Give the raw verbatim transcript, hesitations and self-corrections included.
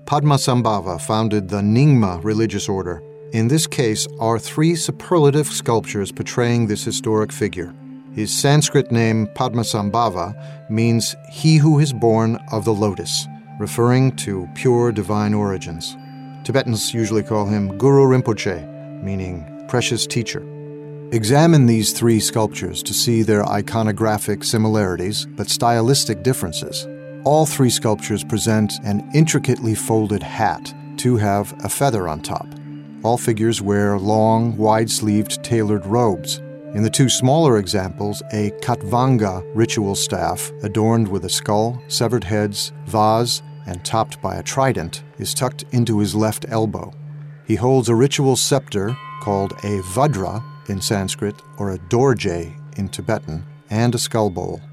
Padmasambhava founded the Nyingma religious order. In this case are three superlative sculptures portraying this historic figure. His Sanskrit name, Padmasambhava, means he who is born of the lotus, referring to pure divine origins. Tibetans usually call him Guru Rinpoche, meaning precious teacher. Examine these three sculptures to see their iconographic similarities but stylistic differences. All three sculptures present an intricately folded hat to have a feather on top. All figures wear long, wide-sleeved, tailored robes. In the two smaller examples, a Katvanga ritual staff adorned with a skull, severed heads, vase, and topped by a trident is tucked into his left elbow. He holds a ritual scepter called a Vajra in Sanskrit or a Dorje in Tibetan, and a skull bowl.